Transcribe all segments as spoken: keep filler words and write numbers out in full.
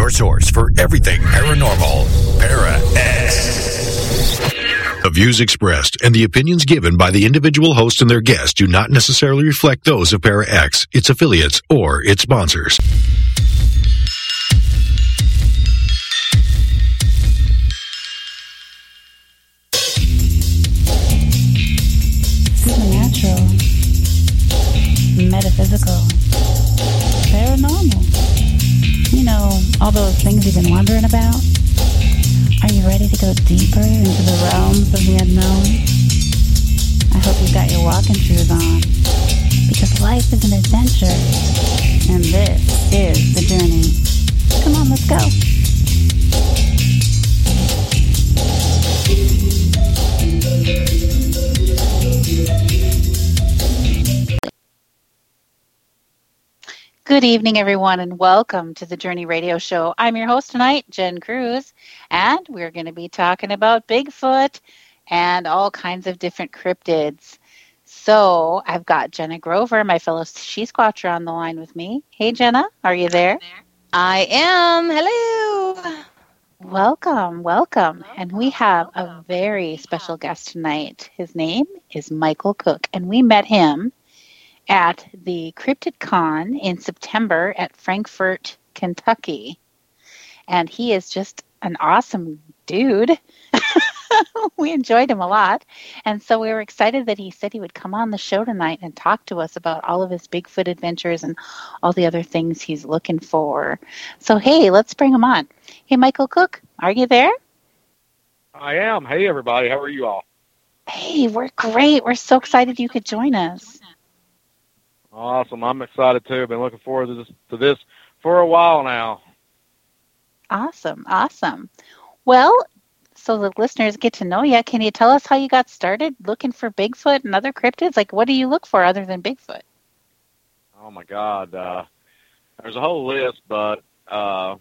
your source for everything paranormal. Para-X. The views expressed and the opinions given by the individual host and their guests do not necessarily reflect those of Para-X, its affiliates, or its sponsors. Supernatural, metaphysical, paranormal. You know, all those things you've been wondering about? Are you ready to go deeper into the realms of the unknown? I hope you've got your walking shoes on, because life is an adventure, and this is the journey. Come on, let's go. Good evening, everyone, and welcome to the Journey Radio Show. I'm your host tonight, Jen Cruz, and we're going to be talking about Bigfoot and all kinds of different cryptids. So I've got Jenna Grover, my fellow she-squatcher, on the line with me. Hey, Jenna, are you there? I am. Hello. Welcome, welcome. And we have a very special guest tonight. His name is Michael Cook, and we met him at the CryptidCon in September at Frankfort, Kentucky. And he is just an awesome dude. We enjoyed him a lot. And so we were excited that he said he would come on the show tonight and talk to us about all of his Bigfoot adventures and all the other things he's looking for. So, hey, let's bring him on. Hey, Michael Cook, are you there? I am. Hey, everybody. How are you all? Hey, we're great. We're so excited you could join us. Awesome. I'm excited, too. I've been looking forward to this, to this for a while now. Awesome. Awesome. Well, so the listeners get to know you. Can you tell us how you got started looking for Bigfoot and other cryptids? Like, what do you look for other than Bigfoot? Oh, my God. Uh, there's a whole list, but uh,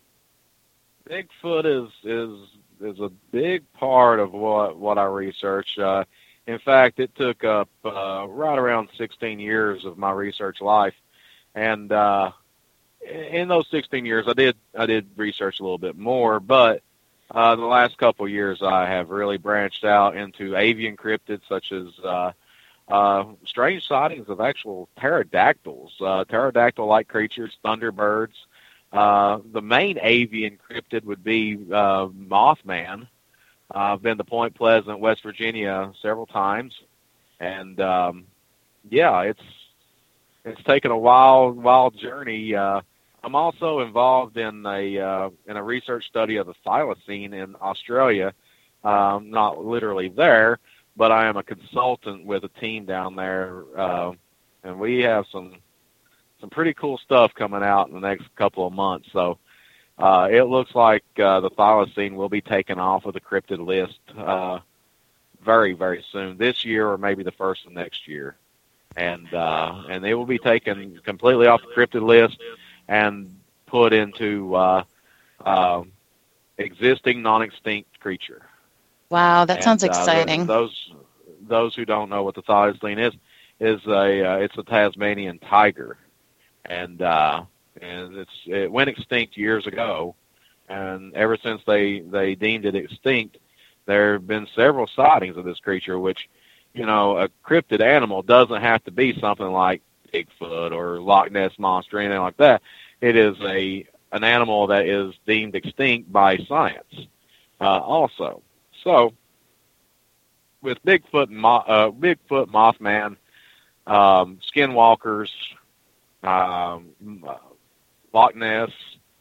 Bigfoot is, is, is a big part of what, what I research. Uh, In fact, it took up uh, right around sixteen years of my research life, and uh, in those sixteen years, I did I did research a little bit more. But uh, the last couple of years, I have really branched out into avian cryptids, such as uh, uh, strange sightings of actual pterodactyls, uh, pterodactyl-like creatures, thunderbirds. Uh, the main avian cryptid would be uh, Mothman. Uh, I've been to Point Pleasant, West Virginia, several times, and um, yeah, it's it's taken a wild, wild journey. Uh, I'm also involved in a uh, in a research study of the thylacine in Australia. Um, not literally there, but I am a consultant with a team down there, uh, and we have some some pretty cool stuff coming out in the next couple of months. So. Uh, it looks like uh, the thylacine will be taken off of the cryptid list uh, very, very soon, this year or maybe the first of next year. And uh, and it will be taken completely off the cryptid list and put into uh, uh, existing non-extinct creature. Wow, that and, sounds uh, exciting. Those those who don't know what the thylacine is, is a uh, it's a Tasmanian tiger. And... Uh, And it's it went extinct years ago, and ever since they, they deemed it extinct, there have been several sightings of this creature, which, you know, a cryptid animal doesn't have to be something like Bigfoot or Loch Ness Monster or anything like that. It is a an animal that is deemed extinct by science uh, also. So, with Bigfoot, and Mo- uh, Bigfoot, Mothman, um, skinwalkers, um, Loch Ness,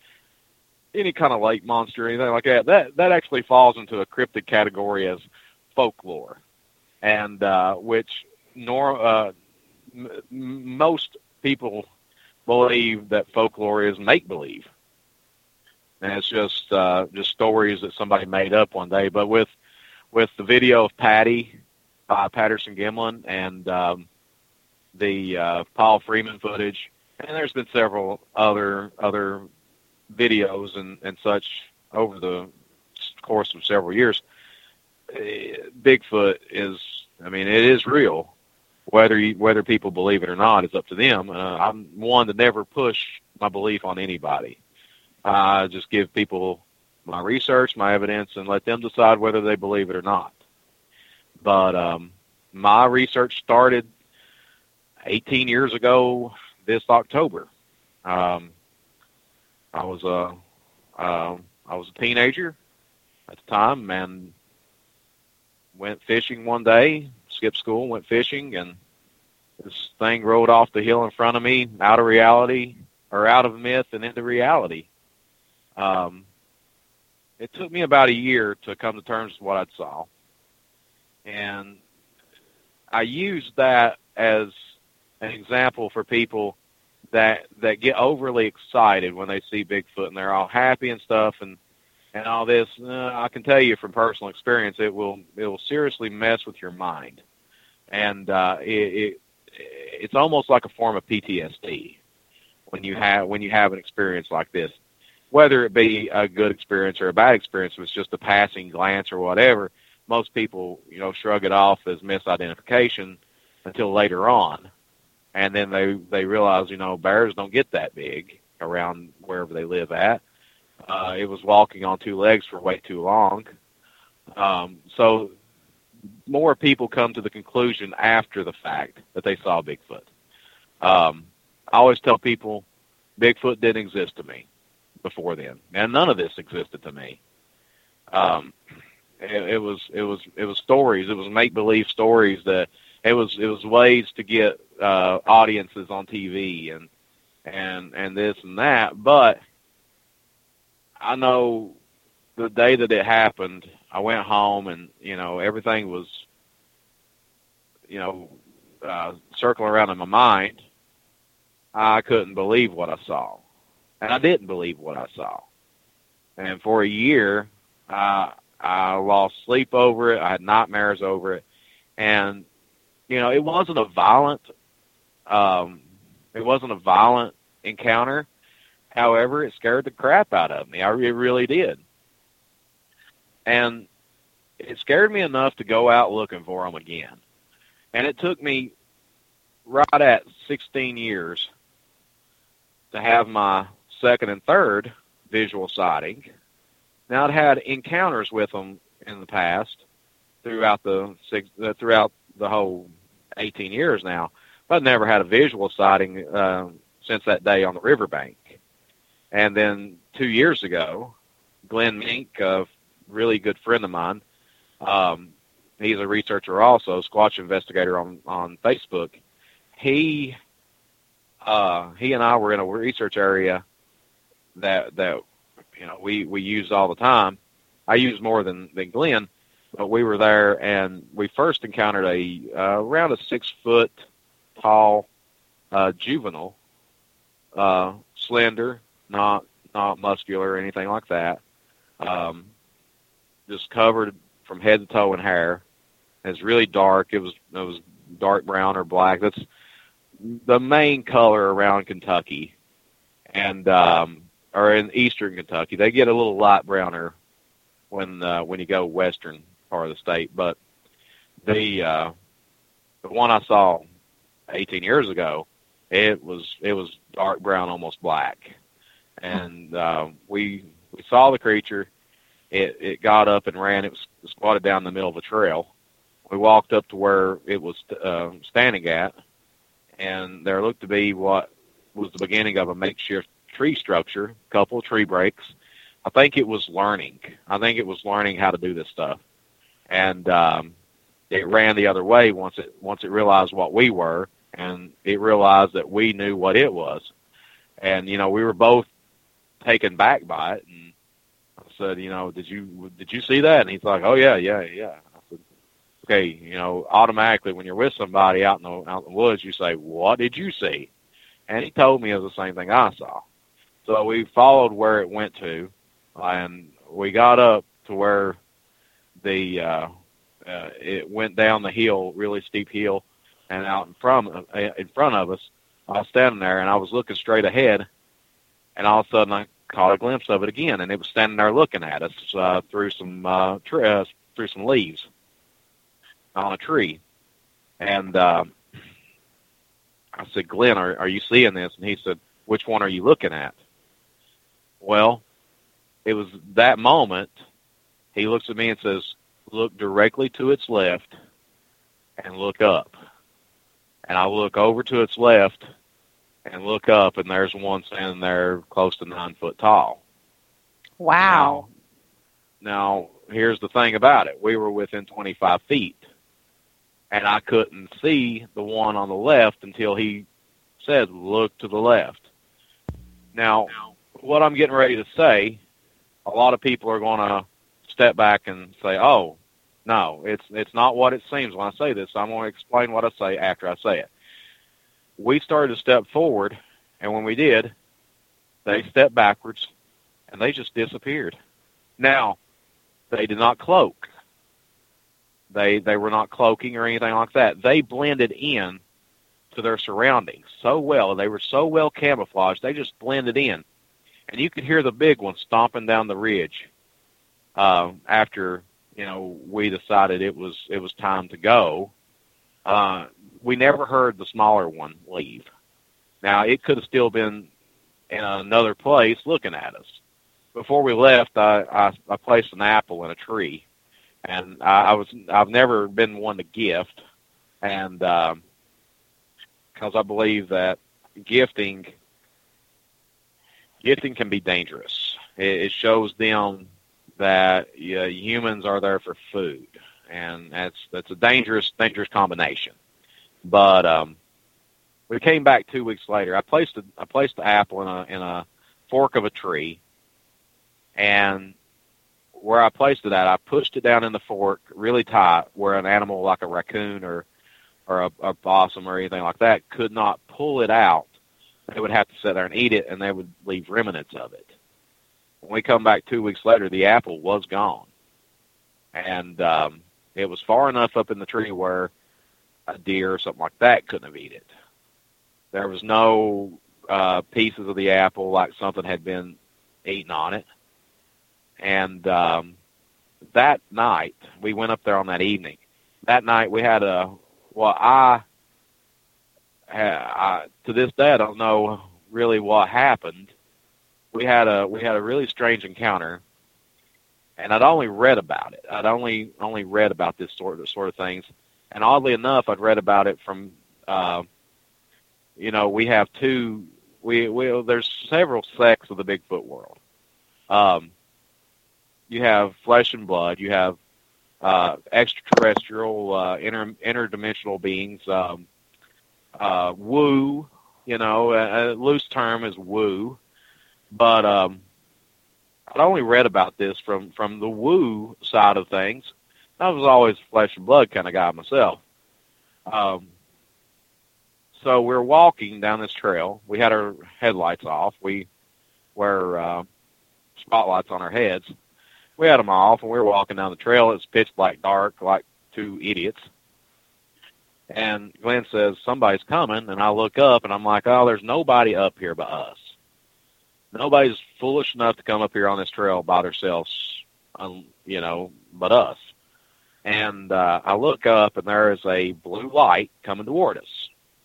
any kind of lake monster, anything like that, that that actually falls into a cryptid category as folklore, and uh, which nor uh, m- most people believe that folklore is make-believe, and it's just uh, just stories that somebody made up one day. But with with the video of Patty by Patterson Gimlin and um, the uh, Paul Freeman footage. And there's been several other other videos and, and such over the course of several years. Bigfoot is, I mean, it is real. Whether you, whether people believe it or not is up to them. Uh, I'm one to never push my belief on anybody. I just give people my research, my evidence, and let them decide whether they believe it or not. But um, my research started eighteen years ago this October. Um, I was a uh, I was a teenager at the time, and went fishing one day. Skipped school, went fishing, and this thing rolled off the hill in front of me, out of reality, or out of myth and into reality. Um, it took me about a year to come to terms with what I saw. And I used that as an example for people that that get overly excited when they see Bigfoot, and they're all happy and stuff, and and all this. Uh, I can tell you from personal experience, it will it will seriously mess with your mind, and uh, it, it it's almost like a form of P T S D when you have when you have an experience like this, whether it be a good experience or a bad experience. It was just a passing glance or whatever. Most people, you know, shrug it off as misidentification until later on, and then they they realize, you know, bears don't get that big around wherever they live at. Uh, it was walking on two legs for way too long. Um, so more people come to the conclusion after the fact that they saw Bigfoot. Um, I always tell people Bigfoot didn't exist to me before then, and none of this existed to me. Um, it, it was it was it was stories. It was make believe stories that it was it was ways to get uh, audiences on T V and and and this and that, but I know the day that it happened, I went home and, you know, everything was, you know, uh, circling around in my mind. I couldn't believe what I saw. And I didn't believe what I saw. And for a year, uh, I lost sleep over it. I had nightmares over it. And, you know, it wasn't a violent, um, it wasn't a violent encounter. However, it scared the crap out of me. I it really did. And it scared me enough to go out looking for them again. And it took me right at sixteen years to have my second and third visual sighting. Now, I'd had encounters with them in the past throughout the six, uh, throughout the whole eighteen years now, but I'd never had a visual sighting uh, since that day on the riverbank. And then two years ago, Glenn Mink, a really good friend of mine, um, he's a researcher also, Squatch Investigator on, on Facebook. He uh, he and I were in a research area that that you know we, we use all the time. I use more than, than Glenn, but we were there and we first encountered a uh, around a six foot tall uh, juvenile, uh, slender. Not not muscular or anything like that. Um, just covered from head to toe in hair. It's really dark. It was it was dark brown or black. That's the main color around Kentucky, and um, or in eastern Kentucky. They get a little light browner when uh, when you go western part of the state. But the uh, the one I saw eighteen years ago, it was it was dark brown, almost black. And uh, we we saw the creature. It it got up and ran. It was squatted down in the middle of a trail. We walked up to where it was uh, standing at, and there looked to be what was the beginning of a makeshift tree structure, a couple of tree breaks. I think it was learning. I think it was learning how to do this stuff. And um, it ran the other way once it once it realized what we were, and it realized that we knew what it was. And, you know, we were both taken back by it, and I said, you know, did you did you see that? And he's like, oh yeah, yeah, yeah. I said, okay, you know, automatically when you're with somebody out in the out in the woods, you say, what did you see? And he told me it was the same thing I saw. So we followed where it went to, and we got up to where the uh, uh, it went down the hill, really steep hill, and out in front of, in front of us, I was standing there and I was looking straight ahead. And all of a sudden, I caught a glimpse of it again, and it was standing there looking at us uh, through some uh, tre- uh, through some leaves on a tree. And uh, I said, "Glenn, are, are you seeing this?" And he said, "Which one are you looking at?" Well, it was that moment, he looks at me and says, look directly to its left and look up. And I look over to its left and look up, and there's one standing there close to nine foot tall. Wow. Now, now, here's the thing about it. We were within twenty-five feet, and I couldn't see the one on the left until he said, look to the left. Now, what I'm getting ready to say, a lot of people are going to step back and say, oh, no, it's it's not what it seems when I say this. I'm going to explain what I say after I say it. We started to step forward, and when we did, they stepped backwards, and they just disappeared. Now, they did not cloak. They they were not cloaking or anything like that. They blended in to their surroundings so well. They were so well camouflaged, they just blended in. And you could hear the big one stomping down the ridge uh, after, you know, we decided it was it was time to go. Uh, we never heard the smaller one leave. Now, it could have still been in another place looking at us. Before we left, I, I, I placed an apple in a tree, and I, I was I've never been one to gift, and um, because I believe that gifting gifting can be dangerous. It, it shows them that yeah, humans are there for food, and that's that's a dangerous dangerous combination. But um, we came back two weeks later. I placed a, I placed the apple in a in a fork of a tree, and where I placed it at, I pushed it down in the fork really tight, where an animal like a raccoon or or a, a possum or anything like that could not pull it out. They would have to sit there and eat it, and they would leave remnants of it. When we come back two weeks later, the apple was gone, and um, it was far enough up in the tree where a deer or something like that couldn't have eaten it. There was no uh, pieces of the apple like something had been eaten on it. And um, that night, we went up there on that evening. That night, we had a, well, I, I to this day, I don't know really what happened. We had a we had a really strange encounter, and I'd only read about it. I'd only only read about this sort of sort of things. And oddly enough, I'd read about it from, uh, you know, we have two, we, we there's several sects of the Bigfoot world. Um, you have flesh and blood. You have uh, extraterrestrial, uh, inter, interdimensional beings. Um, uh, woo, you know, a, a loose term is woo. But um, I'd only read about this from, from the woo side of things. I was always a flesh and blood kind of guy myself. Um, so we're walking down this trail. We had our headlights off. We wear uh, spotlights on our heads. We had them off, and we were walking down the trail. It's pitch black dark, like two idiots. And Glenn says, somebody's coming, and I look up, and I'm like, oh, there's nobody up here but us. Nobody's foolish enough to come up here on this trail by themselves, um, you know, but us. And uh, I look up, and there is a blue light coming toward us.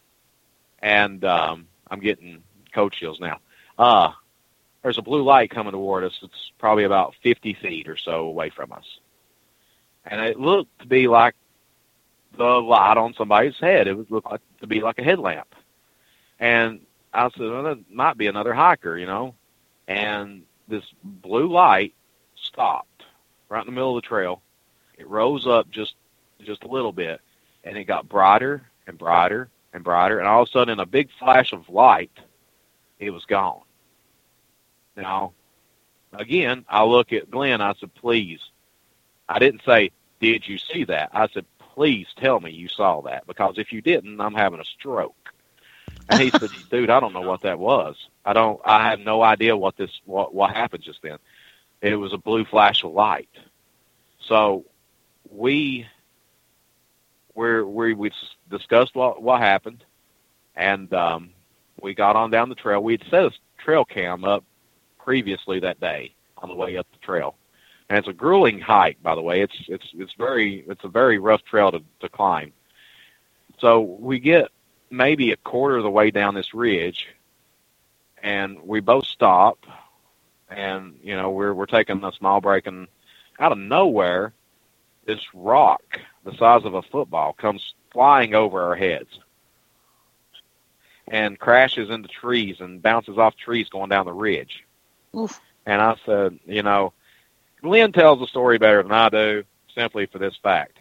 And um, I'm getting cold chills now. Uh, there's a blue light coming toward us. It's probably about fifty feet or so away from us. And it looked to be like the light on somebody's head. It would look like to be like a headlamp. And I said, well, that might be another hiker, you know. And this blue light stopped right in the middle of the trail. It rose up just just a little bit, and it got brighter and brighter and brighter, and all of a sudden, in a big flash of light, it was gone. Now, again, I look at Glenn, I said, please. I didn't say, did you see that? I said, please tell me you saw that, because if you didn't, I'm having a stroke. And he said, dude, I don't know what that was. I don't, I have no idea what this, what, what happened just then. It was a blue flash of light. So, we we're, we we discussed what what happened, and um, we got on down the trail. We'd set a trail cam up previously that day on the way up the trail, and it's a grueling hike, by the way. It's it's it's very it's a very rough trail to, to climb. So we get maybe a quarter of the way down this ridge, and we both stop, and you know we're we're taking a small break, and out of nowhere, this rock the size of a football comes flying over our heads and crashes into trees and bounces off trees going down the ridge. Oof. And I said, you know, Glenn tells the story better than I do, simply for this fact.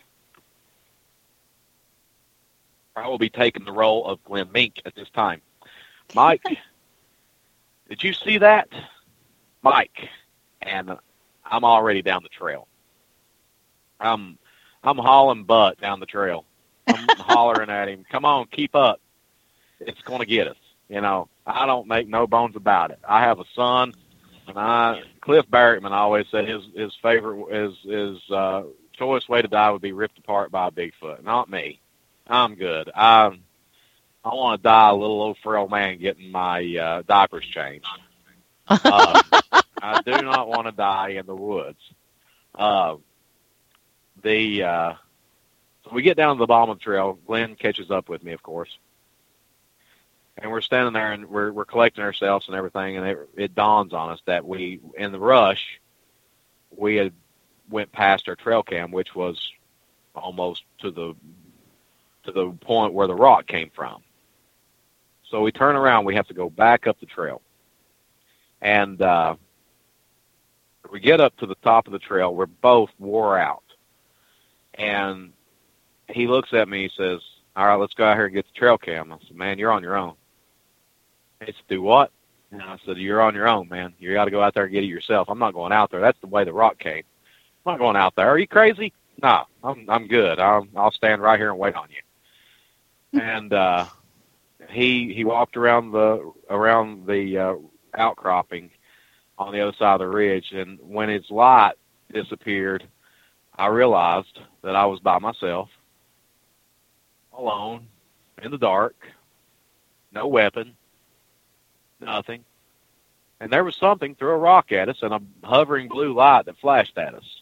I will be taking the role of Glenn Mink at this time. Mike, did you see that? Mike. And I'm already down the trail. I'm I'm hauling butt down the trail. I'm hollering at him, come on, keep up. It's going to get us. You know, I don't make no bones about it. I have a son, and I Cliff Barrettman always said his his favorite his his uh, choice way to die would be ripped apart by a Bigfoot. Not me. I'm good. I I want to die a little old frail man getting my uh, diapers changed. Uh, I do not want to die in the woods. Uh, the uh, so we get down to the bottom of the trail. Glenn catches up with me, of course. And we're standing there, and we're we're collecting ourselves and everything, and it, it dawns on us that we, in the rush, we had went past our trail cam, which was almost to the to the point where the rock came from. So we turn around. We have to go back up the trail, and uh, we get up to the top of the trail. We're both wore out, and he looks at me. He says, "All right, let's go out here and get the trail cam." I said, "Man, you're on your own." He said, "Do what?" And I said, "You're on your own, man. You got to go out there and get it yourself. I'm not going out there. That's the way the rock came. I'm not going out there. Are you crazy?" "No, I'm I'm good. I'll I'll stand right here and wait on you." And uh, he he walked around the around the uh, outcropping on the other side of the ridge, and when his light disappeared, I realized that I was by myself, alone, in the dark, no weapon, nothing. And there was something threw a rock at us and a hovering blue light that flashed at us.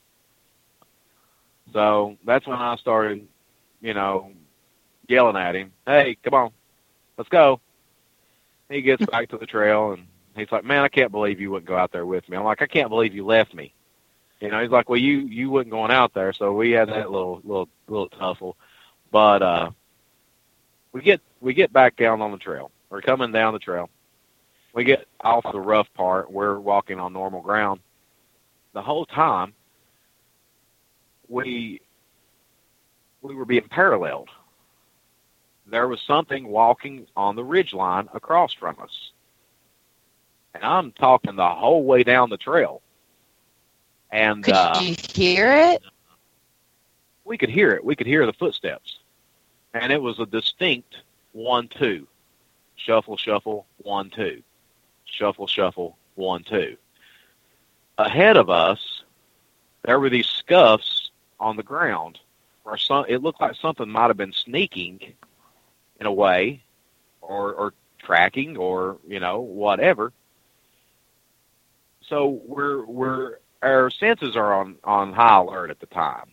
So that's when I started, you know, yelling at him, "Hey, come on, let's go." He gets back to the trail, and he's like, "Man, I can't believe you wouldn't go out there with me." I'm like, "I can't believe you left me." You know, he's like, "Well, you, you wasn't going out there." So we had that little, little, little tussle. But, uh, We get we get back down on the trail. We're coming down the trail. We get off the rough part. We're walking on normal ground. The whole time, we we were being paralleled. There was something walking on the ridgeline across from us. And I'm talking the whole way down the trail. And Could uh, you hear it? we could hear it. We could hear the footsteps. And it was a distinct one, two. Shuffle, shuffle, one, two. Shuffle, shuffle, one, two. Ahead of us, there were these scuffs on the ground where some, it looked like something might have been sneaking in a way, or, or tracking, or, you know, whatever. So we're, we're, our senses are on, on high alert at the time.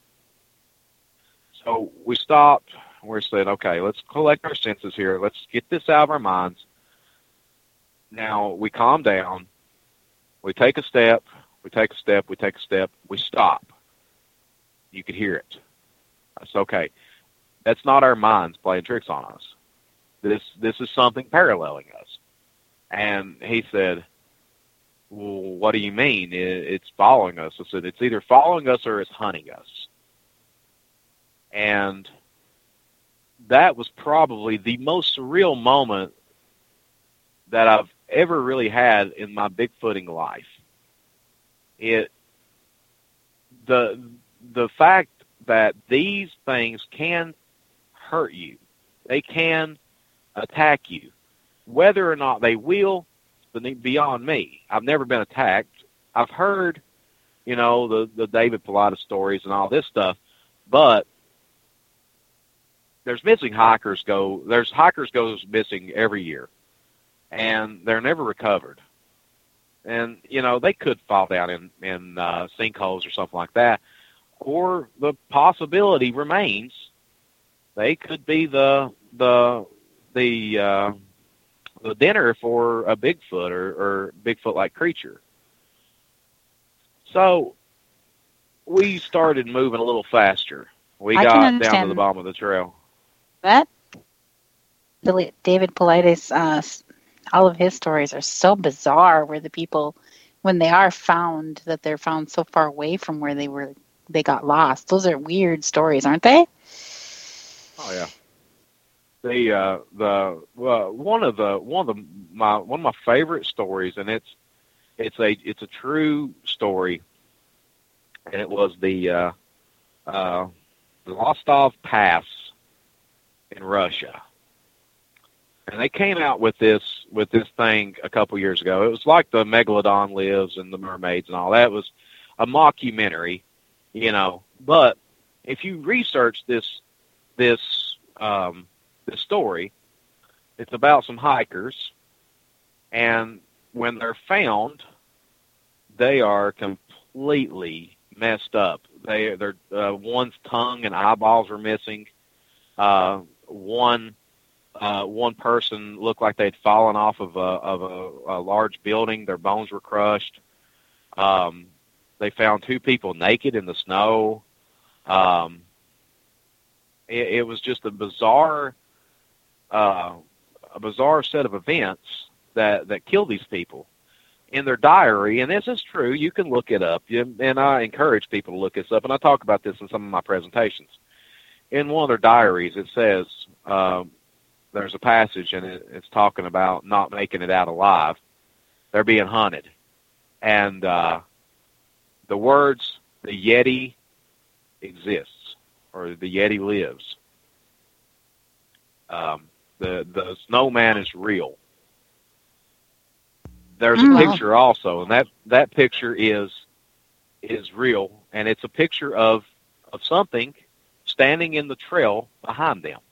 So we stopped. We said, okay, let's collect our senses here. Let's get this out of our minds. Now we calm down. We take a step. We take a step. We take a step. We stop. You could hear it. That's okay. That's not our minds playing tricks on us. This this is something paralleling us. And he said, well, what do you mean? It's following us. I said, it's either following us or it's hunting us. And that was probably the most surreal moment that I've ever really had in my Bigfooting life. It, the, the fact that these things can hurt you, they can attack you. Whether or not they will, is beyond me. I've never been attacked. I've heard, you know, the, the David Pilatus stories and all this stuff, but there's missing hikers go, there's hikers goes missing every year, and they're never recovered. And, you know, they could fall down in, in uh, sinkholes or something like that, or the possibility remains they could be the, the, the, uh, the dinner for a Bigfoot or, or Bigfoot-like creature. So we started moving a little faster. We I got can down to the understand bottom of the trail. that. Billy- David Paulides, uh, s- all of his stories are so bizarre. Where the people, when they are found, that they're found so far away from where they were, they got lost. Those are weird stories, aren't they? Oh yeah. The uh, the well, one of the one of the my one of my favorite stories, and it's it's a it's a true story, and it was the uh, uh, the Rostov Pass in Russia, and they came out with this with this thing a couple years ago. It was like the Megalodon Lives and the mermaids and all that. It was a mockumentary, you know. But if you research this this um, this story, it's about some hikers, and when they're found, they are completely messed up. They, they're uh, one's tongue and eyeballs were missing. Uh, one, uh, one person looked like they'd fallen off of a of a, a large building. Their bones were crushed. Um, they found two people naked in the snow. Um, it, it was just a bizarre, uh, a bizarre set of events that that killed these people. In their diary, and this is true, you can look it up, and I encourage people to look this up, and I talk about this in some of my presentations. In one of their diaries, it says, um, there's a passage, and it, it's talking about not making it out alive. They're being hunted. And uh, the words, the Yeti exists, or the Yeti lives. Um, the, the snowman is real. There's a Mm. picture also, and that, that picture is is real, and it's a picture of of something standing in the trail behind them.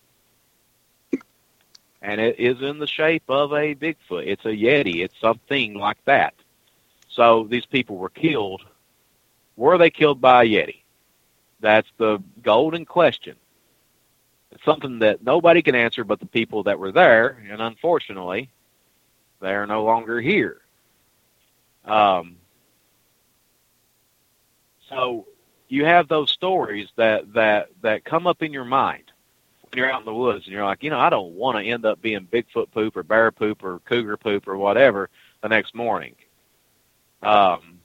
And it is in the shape of a Bigfoot. It's a Yeti. It's something like that. So these people were killed. Were they killed by a Yeti? That's the golden question. It's something that nobody can answer but the people that were there, and unfortunately, they are no longer here. Um, so you have those stories that, that, that come up in your mind when you're out in the woods, and you're like, you know, I don't want to end up being Bigfoot poop or bear poop or cougar poop or whatever the next morning. Um,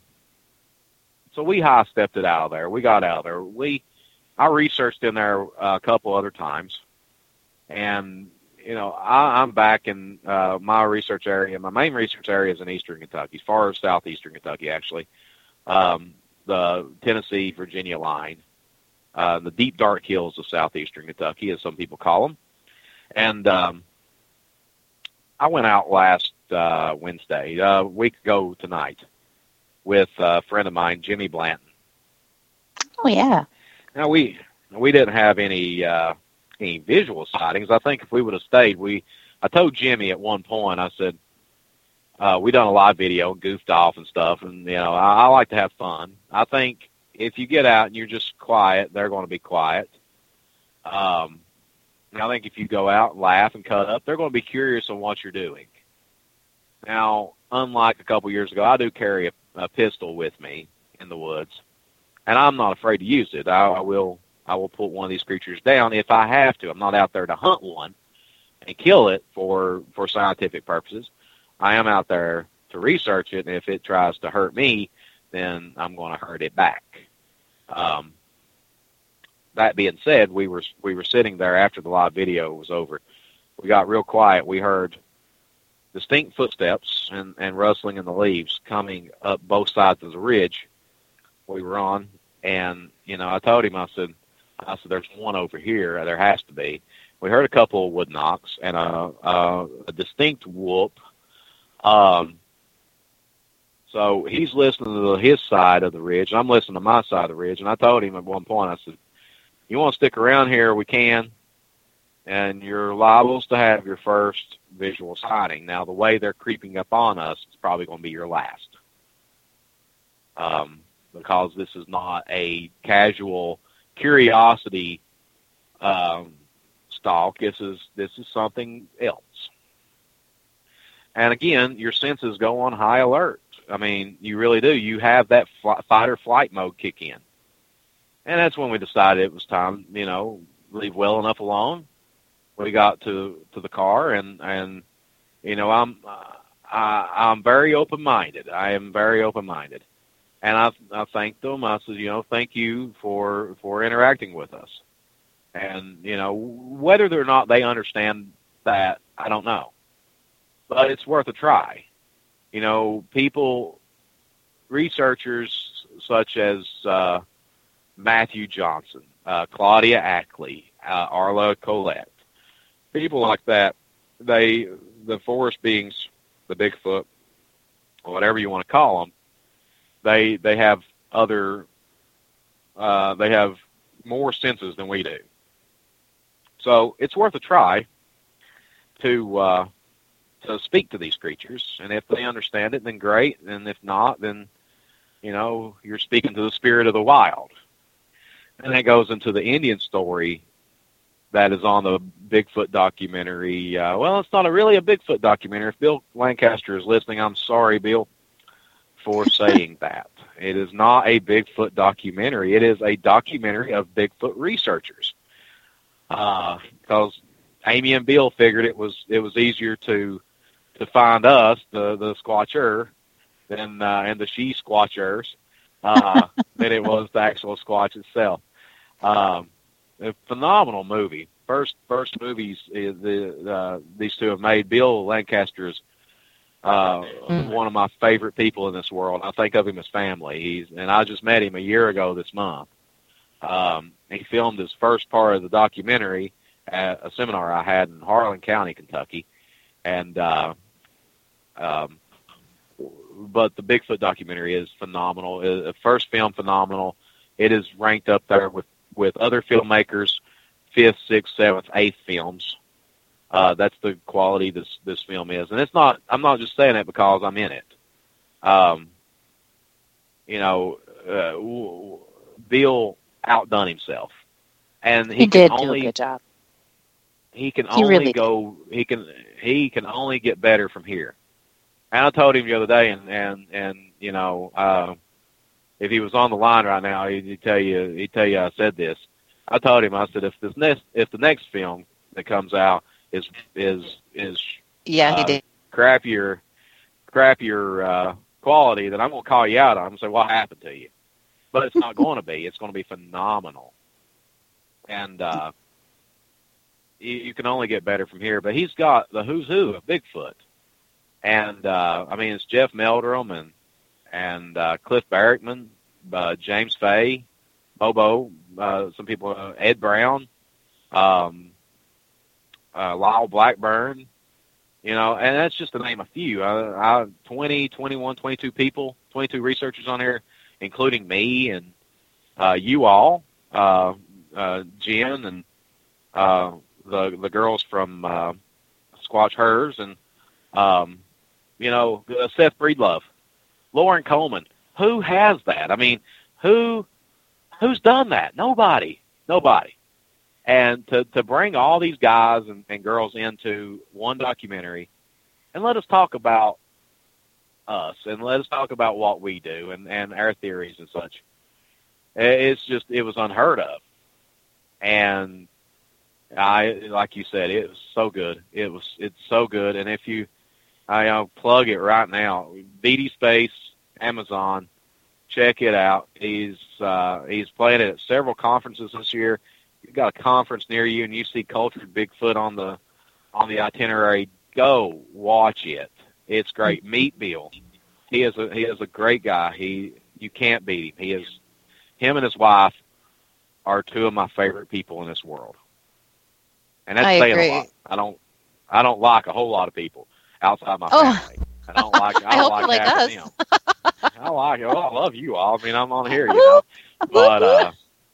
so we high-stepped it out of there. We got out of there. We, I researched in there a couple other times, and you know, I, I'm back in uh, my research area. My main research area is in eastern Kentucky, as far as southeastern Kentucky, actually. Um, the Tennessee-Virginia line, uh, the deep, dark hills of southeastern Kentucky, as some people call them. And um, I went out last uh, Wednesday, uh, a week ago tonight, with a friend of mine, Jimmy Blanton. Oh yeah. Now, we we didn't have any... Uh, any visual sightings. I think if we would have stayed, we, I told Jimmy at one point, I said, uh, we done a live video, goofed off and stuff, and, you know, I, I like to have fun. I think if you get out and you're just quiet, they're going to be quiet. Um, and I think if you go out and laugh and cut up, they're going to be curious on what you're doing. Now, unlike a couple years ago, I do carry a, a pistol with me in the woods, and I'm not afraid to use it. I, I will I will put one of these creatures down if I have to. I'm not out there to hunt one and kill it for, for scientific purposes. I am out there to research it, and if it tries to hurt me, then I'm going to hurt it back. Um, that being said, we were we were sitting there after the live video was over. We got real quiet. We heard distinct footsteps and, and rustling in the leaves coming up both sides of the ridge we were on. And, you know, I told him, I said, I said, there's one over here. There has to be. We heard a couple of wood knocks and a, a, a distinct whoop. Um, so he's listening to his side of the ridge, and I'm listening to my side of the ridge. And I told him at one point, I said, you want to stick around here, we can, and you're liable to have your first visual sighting. Now, the way they're creeping up on us, it's probably going to be your last. Um, because this is not a casual curiosity um, stalk. This is this is something else. And again, your senses go on high alert. I mean, you really do. You have that fl- fight or flight mode kick in. And that's when we decided it was time, you know, leave well enough alone. We got to, to the car, and, and you know, I'm uh, I, I'm very open-minded. I am very open-minded. And I, I thanked them. I said, you know, thank you for, for interacting with us. And, you know, whether or not they understand that, I don't know. But it's worth a try. You know, people, researchers such as uh, Matthew Johnson, uh, Claudia Ackley, uh, Arla Colette, people like that, they, the forest beings, the Bigfoot, or whatever you want to call them, they they have other, uh, they have more senses than we do. So it's worth a try to uh, to speak to these creatures, and if they understand it, then great, and if not, then, you know, you're speaking to the spirit of the wild. And that goes into the Indian story that is on the Bigfoot documentary. Uh, well, it's not a, really a Bigfoot documentary. If Bill Lancaster is listening, I'm sorry, Bill, for saying that. It is not a Bigfoot documentary. It is a documentary of Bigfoot researchers. Uh, because Amy and Bill figured it was it was easier to to find us, the the Squatcher, than uh, and the she Squatchers, uh, than it was the actual Squatch itself. Um, a phenomenal movie. First first movies is the uh, these two have made. Bill Lancaster is uh, mm. one of my favorite people in this world. I think of him as family. He's and I just met him a year ago this month. Um, he filmed his first part of the documentary at a seminar I had in Harlan County, Kentucky, and uh, um, but the Bigfoot documentary is phenomenal. The first film, phenomenal. It is ranked up there with, with other filmmakers, fifth, sixth, seventh, eighth films. Uh, that's the quality this this film is, and it's not. I'm not just saying that because I'm in it. Um, you know, uh, Bill outdone himself, and he, he can did only, do a good job. He can he only really go. Did. He can. He can only get better from here. And I told him the other day, and and and you know, uh, if he was on the line right now, he'd, he'd tell you. He'd tell you I said this. I told him. I said if this next if the next film that comes out is is is yeah, uh, he did crappier crappier uh, quality, then I'm gonna call you out on him and say what happened to you. But it's not going to be. It's going to be phenomenal. And uh, you, you can only get better from here. But he's got the who's who of Bigfoot. And, uh, I mean, it's Jeff Meldrum and and uh, Cliff Barrickman, uh, James Fay, Bobo, uh, some people, uh, Ed Brown, um, uh, Lyle Blackburn, you know, and that's just to name a few. I, I twenty, twenty-one, twenty-two people, twenty-two researchers on here, including me and uh, you all, uh, uh, Jen and uh, the the girls from uh, Squatch Hers, and um, you know, uh, Seth Breedlove, Lauren Coleman. Who has that? I mean, who who's done that? Nobody, nobody. And to to bring all these guys and, and girls into one documentary, and let us talk about us, and let us talk about what we do and, and our theories and such. It's just, it was unheard of. And I, like you said, it was so good. It was, it's so good. And if you, I uh, plug it right now, B D Space, Amazon, check it out. He's, uh, he's playing it at several conferences this year. You've got a conference near you and you see Cultured Bigfoot on the, on the itinerary, go watch it. It's great. Meet Bill. He is a he is a great guy. He you can't beat him. He is him and his wife are two of my favorite people in this world. And that's I saying agree. a lot. I don't I don't like a whole lot of people outside my Oh. family. I don't like I I don't hope you like half of us. them. I like it. Well, I love you all. I mean, I'm on here, you know. But uh,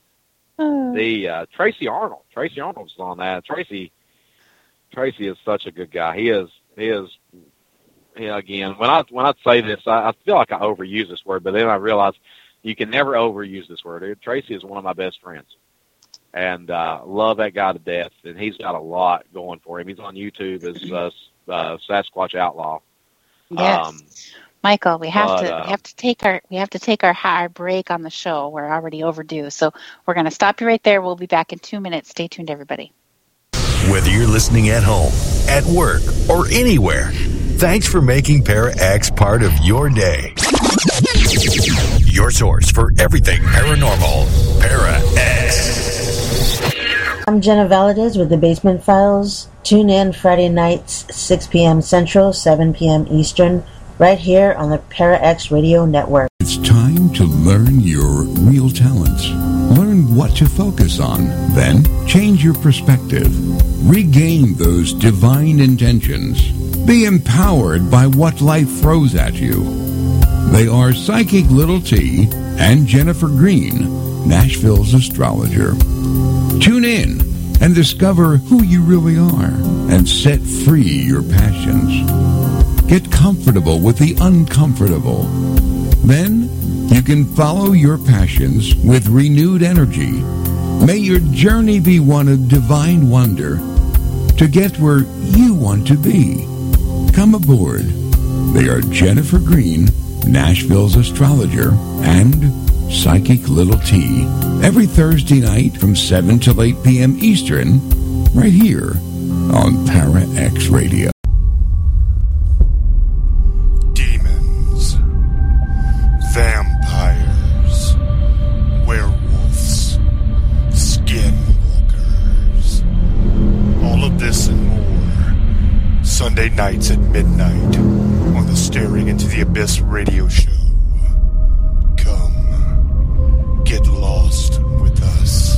the uh, Tracy Arnold, Tracy Arnold's on that. Tracy Tracy is such a good guy. He is he is. Yeah, again, when I when I say this, I, I feel like I overuse this word, but then I realize you can never overuse this word. Tracy is one of my best friends, and uh, love that guy to death. And he's got a lot going for him. He's on YouTube as uh, uh, Sasquatch Outlaw. Yes. Um, Michael, we have But, to uh, we have to take our we have to take our our break on the show. We're already overdue, so we're going to stop you right there. We'll be back in two minutes. Stay tuned, everybody. Whether you're listening at home, at work, or anywhere, thanks for making Para X part of your day. Your source for everything paranormal, Para X. I'm Jenna Valadez with the Basement Files. Tune in Friday nights, six p.m. Central, seven p.m. Eastern, right here on the Para X Radio Network. It's time to learn your real talents. Learn what to focus on. Then change your perspective. Regain those divine intentions. Be empowered by what life throws at you. They are Psychic Little T and Jennifer Green, Nashville's astrologer. Tune in and discover who you really are and set free your passions. Get comfortable with the uncomfortable. Then you can follow your passions with renewed energy. May your journey be one of divine wonder to get where you want to be. Come aboard. They are Jennifer Green, Nashville's astrologer, and Psychic Little T. Every Thursday night from seven till eight p.m. Eastern, right here on Para X Radio. Demons, vampires, werewolves, skinwalkers, all of this and more, Sunday nights at midnight on the Staring Into the Abyss radio show. Come, get lost with us.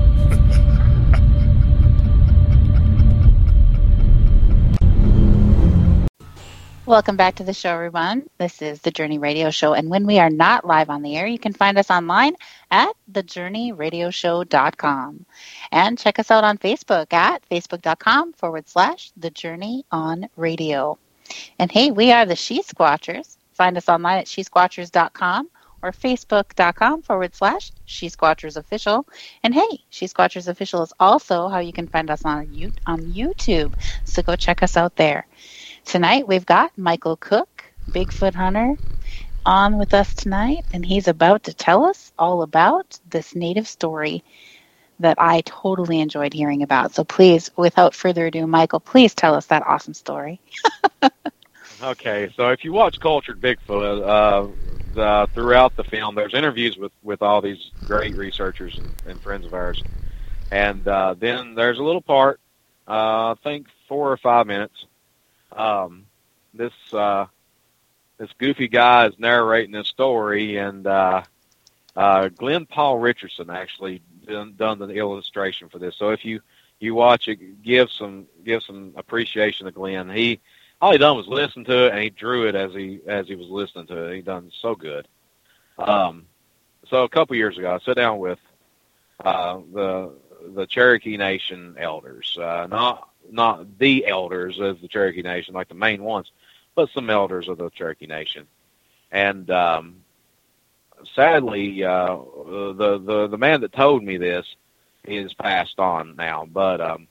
Welcome back to the show, everyone. This is The Journey Radio Show, and when we are not live on the air, you can find us online at the journey radio show dot com. And check us out on Facebook at facebook.com forward slash The Journey on Radio. And hey, we are the She Squatchers. Find us online at she squatchers dot com or facebook.com forward slash She Squatchers Official. And hey, She Squatchers Official is also how you can find us on on YouTube. So go check us out there. Tonight we've got Michael Cook, Bigfoot hunter, on with us tonight, and he's about to tell us all about this native story that I totally enjoyed hearing about. So please, without further ado, Michael, please tell us that awesome story. Okay, so if you watch Cultured Bigfoot, uh, the, throughout the film, there's interviews with, with all these great researchers and, and friends of ours. And uh, then there's a little part, uh, I think four or five minutes, Um, this uh, this goofy guy is narrating this story, and uh, uh, Glenn Paul Richardson actually done, done the illustration for this. So if you, you watch it, give some give some appreciation to Glenn. He all he done was listen to it, and he drew it as he as he was listening to it. He done so good. Um, so a couple years ago, I sat down with uh, the the Cherokee Nation elders, uh, not. Not the elders of the Cherokee Nation, like the main ones, but some elders of the Cherokee Nation. And um, sadly, uh, the, the the man that told me this is passed on now, but um,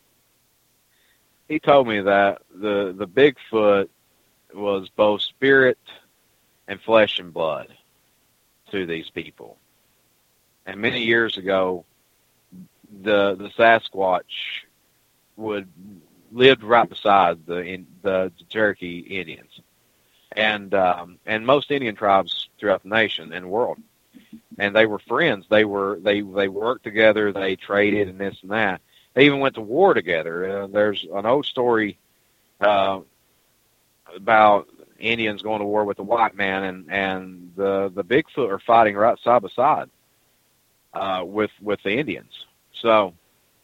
he told me that the, the Bigfoot was both spirit and flesh and blood to these people. And many years ago, the the Sasquatch would lived right beside the in, the Cherokee Indians, and um, and most Indian tribes throughout the nation and the world, and they were friends. They were they they worked together. They traded and this and that. They even went to war together. Uh, there's an old story uh, about Indians going to war with the white man, and and the the Bigfoot are fighting right side by side uh, with with the Indians. So.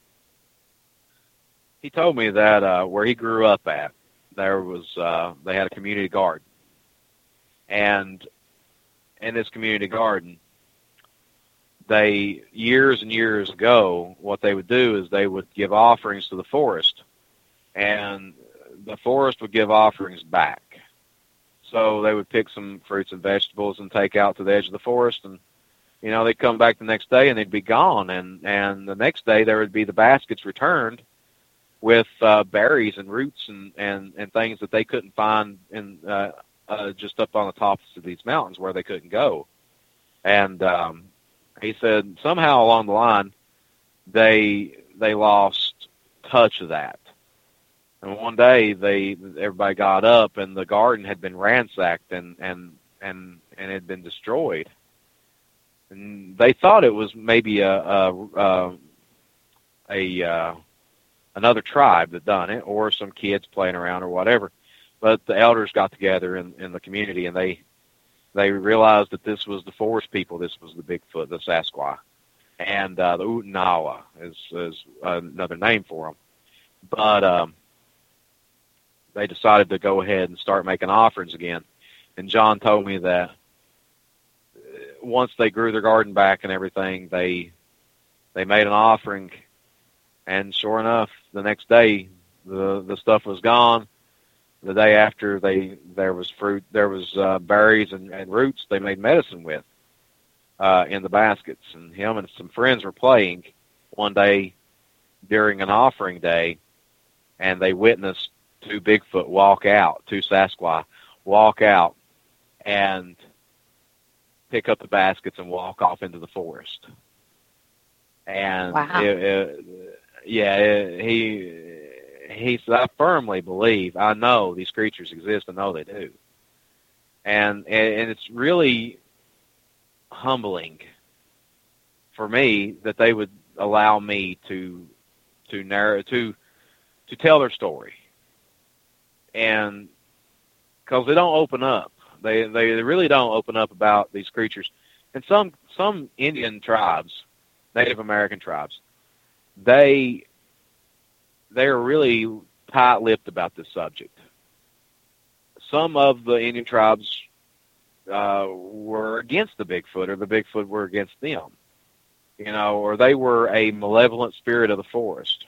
He told me that uh, where he grew up at, there was uh, they had a community garden, and in this community garden, they years and years ago, what they would do is they would give offerings to the forest, and the forest would give offerings back. So they would pick some fruits and vegetables and take out to the edge of the forest, and you know they'd come back the next day and they'd be gone, and and the next day there would be the baskets returned with uh, berries and roots and, and, and things that they couldn't find in uh, uh, just up on the tops of these mountains where they couldn't go. And um, he said somehow along the line, they they lost touch of that. And one day they everybody got up and the garden had been ransacked and and and and had been destroyed. And they thought it was maybe a a a, a uh, another tribe that done it, or some kids playing around or whatever. But the elders got together in, in the community and they they realized that this was the forest people. This was the Bigfoot, the Sasquatch, and uh, the Utanawa is is another name for them. But um, they decided to go ahead and start making offerings again. And John told me that once they grew their garden back and everything, they they made an offering, and sure enough, the next day the the stuff was gone. The day after, they there was fruit, there was uh, berries and, and roots they made medicine with uh, in the baskets. And him and some friends were playing one day during an offering day, and they witnessed two Bigfoot walk out, two Sasquatch walk out and pick up the baskets and walk off into the forest. And wow. it, it, yeah, it, he he said, I firmly believe, I know these creatures exist. I know they do. And and it's really humbling for me that they would allow me to to narrow to to tell their story. And because they don't open up, they they really don't open up about these creatures. And some some Indian tribes, Native American tribes, they they are really tight-lipped about this subject. Some of the Indian tribes uh, were against the Bigfoot, or the Bigfoot were against them, you know, or they were a malevolent spirit of the forest.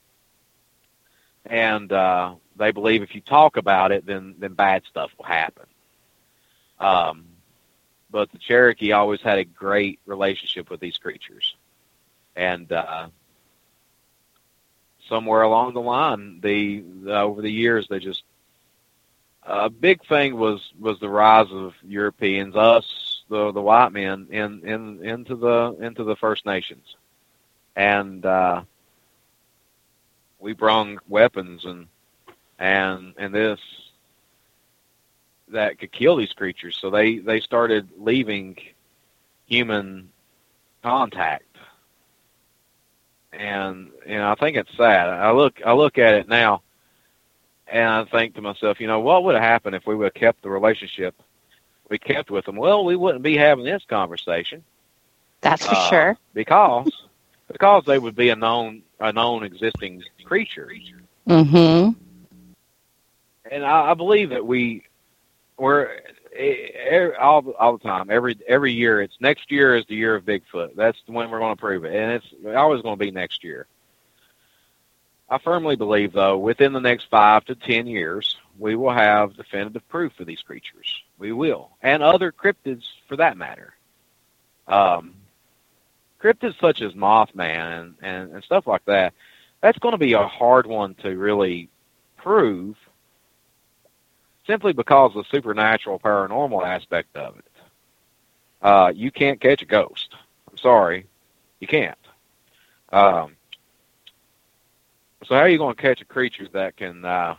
And uh, they believe if you talk about it, then then bad stuff will happen. Um, but the Cherokee always had a great relationship with these creatures, and uh, somewhere along the line, the, the over the years, they just a big thing was was the rise of Europeans, us, the the white men, in in into the into the First Nations, and uh, we brung weapons and and and this that could kill these creatures. So they they started leaving human contact. And you know, I think it's sad. I look, I look at it now, and I think to myself, you know, what would have happened if we would have kept the relationship we kept with them? Well, we wouldn't be having this conversation. That's for uh, sure. Because because they would be a known a known existing creature. Mm-hmm. And I, I believe that we we're every, all all the time, every every year. It's next year is the year of Bigfoot. That's when we're going to prove it, and it's always going to be next year. I firmly believe, though, within the next five to ten years, we will have definitive proof of these creatures. We will, and other cryptids for that matter. Um, cryptids such as Mothman and, and, and stuff like that. That's going to be a hard one to really prove, simply because of the supernatural, paranormal aspect of it. Uh, you can't catch a ghost. I'm sorry. You can't. Um, so how are you going to catch a creature that can, uh,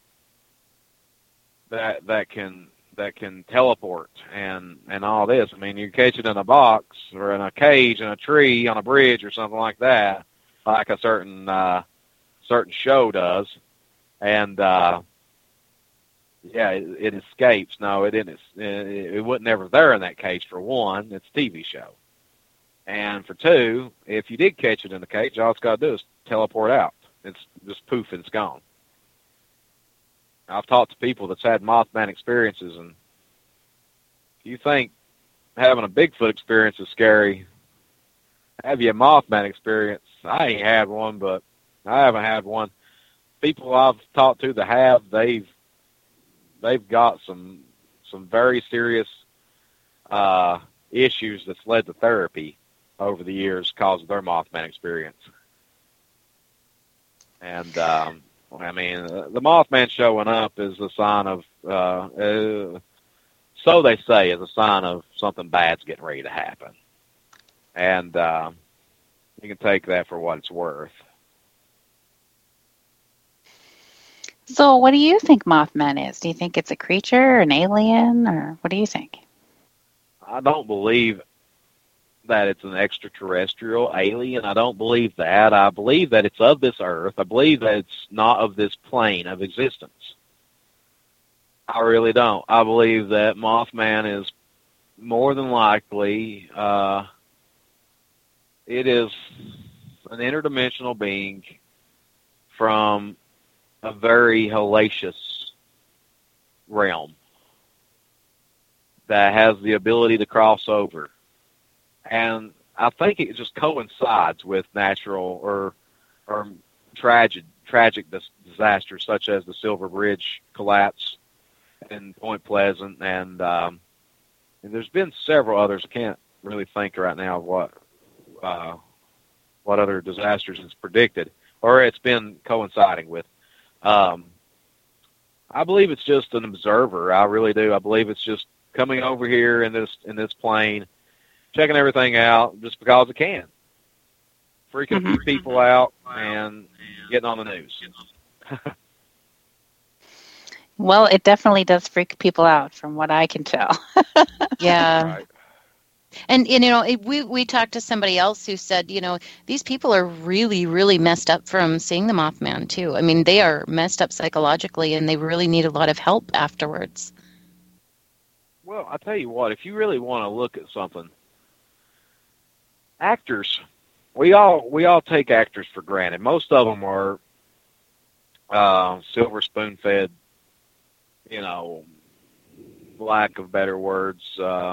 that, that can, that can teleport and, and all this? I mean, you catch it in a box or in a cage, in a tree, on a bridge or something like that, like a certain, uh, certain show does. And, uh, yeah, it, it escapes. No, it didn't. It, it wasn't ever there in that cage, for one. It's a T V show. And for two, if you did catch it in the cage, all it's got to do is teleport out. It's just poof and it's gone. I've talked to people that's had Mothman experiences, and if you think having a Bigfoot experience is scary, have you a Mothman experience? I ain't had one, but I haven't had one. People I've talked to that have, they've they've got some some very serious uh, issues that's led to therapy over the years because of their Mothman experience. And um, I mean, the Mothman showing up is a sign of uh, uh, so they say, is a sign of something bad's getting ready to happen. And uh, you can take that for what it's worth. So what do you think Mothman is? Do you think it's a creature, an alien, or what do you think? I don't believe that it's an extraterrestrial alien. I don't believe that. I believe that it's of this earth. I believe that it's not of this plane of existence. I really don't. I believe that Mothman is more than likely, uh, it is an interdimensional being from a very hellacious realm that has the ability to cross over. And I think it just coincides with natural or or tragic tragic dis- disasters such as the Silver Bridge collapse in Point Pleasant, and, um, and there's been several others. I can't really think right now of what uh, what other disasters it's predicted or it's been coinciding with. Um, I believe it's just an observer. I really do. I believe it's just coming over here in this in this plane, checking everything out just because it can, freaking mm-hmm. people out and getting on the news. Well, it definitely does freak people out, from what I can tell. Yeah. Right. And, you know, it, we we talked to somebody else who said, you know, these people are really, really messed up from seeing the Mothman, too. I mean, they are messed up psychologically, and they really need a lot of help afterwards. Well, I tell you what, if you really want to look at something, actors, we all we all take actors for granted. Most of them are uh, silver spoon-fed, you know, lack of better words, uh,